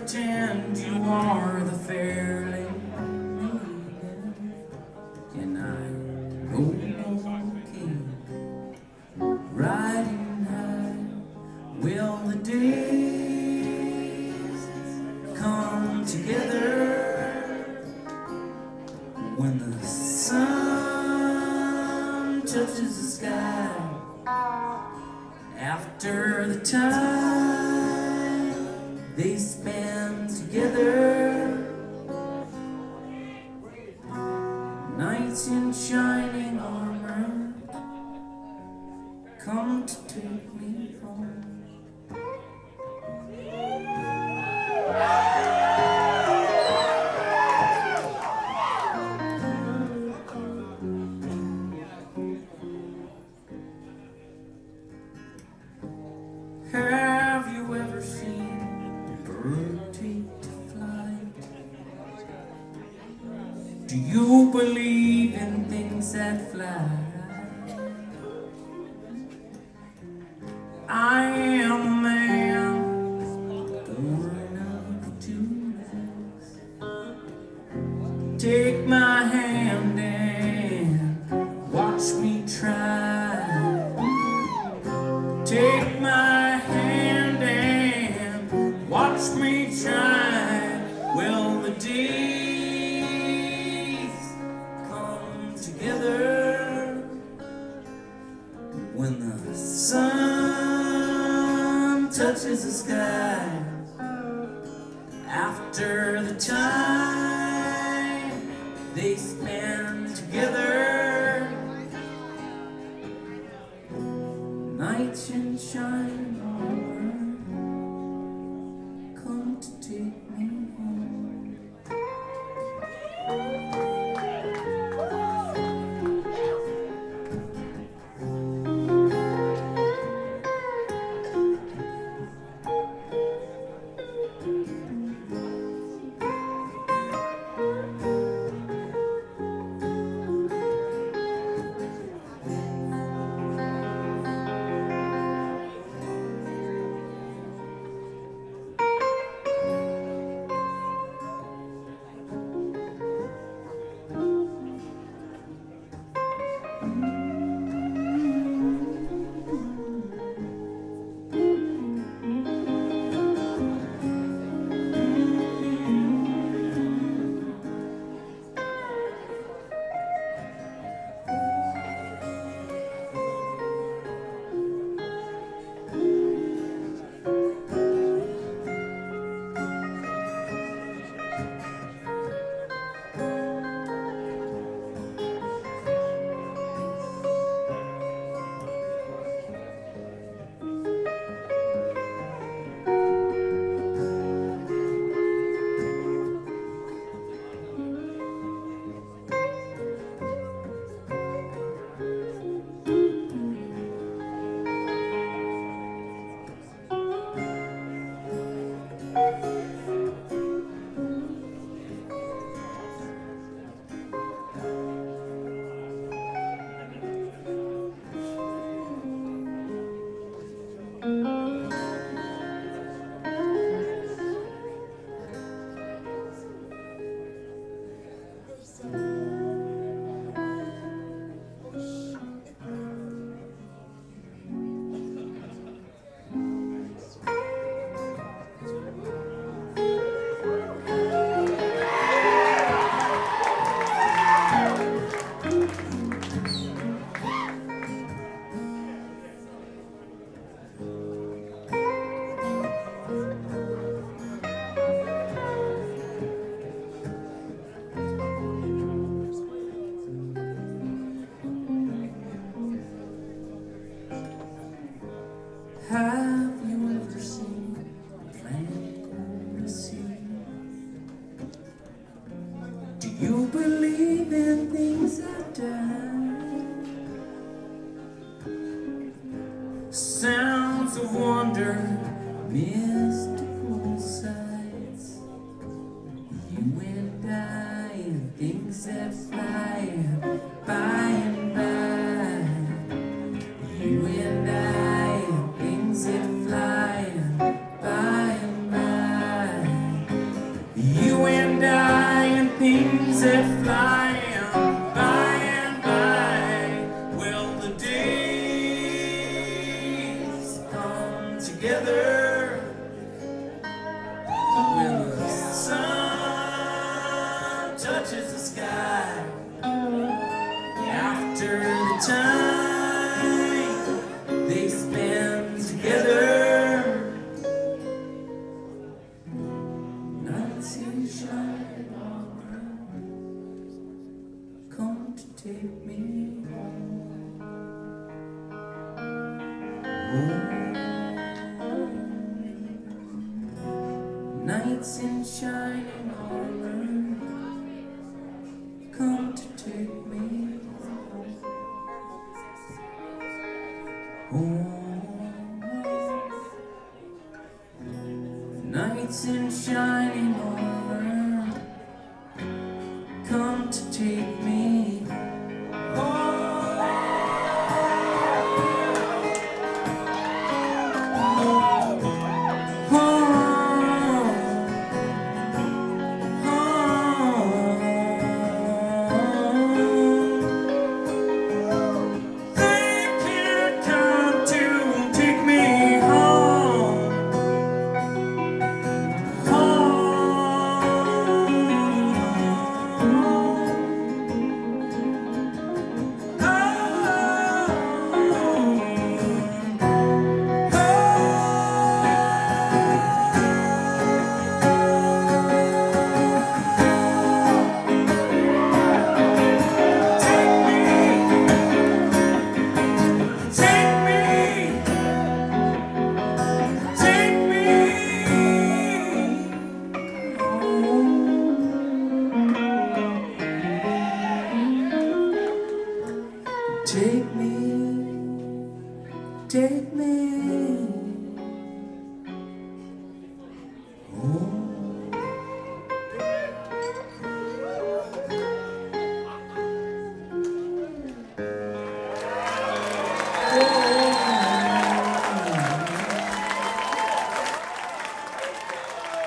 pretend you are the fair lady, and I'm golden king, riding high. Will the days come together when the sun touches the sky? After the time they spend together, knights in shining armor come to take me home. Have you ever seen a bird take to flight? Do you believe in things that fly? I am a man born of two legs. Take my hand and watch me try. Take my hand and watch me try. Will the days come together when the sun touches the sky? After the time they spend together, knights in shining armor come to take me home. Have you ever seen a planet on the sea? Do you believe in things that die? Sounds of wonder, mystical sights. You and I and things that fly by and by. You and I and things that fly by and by. wings that fly and by and by. Well, the days come together when the sun touches the sky. After the time they spend together, nights in shining armor come to take me home. Nights in shining armor come to take me home. Nights in shining armor come to take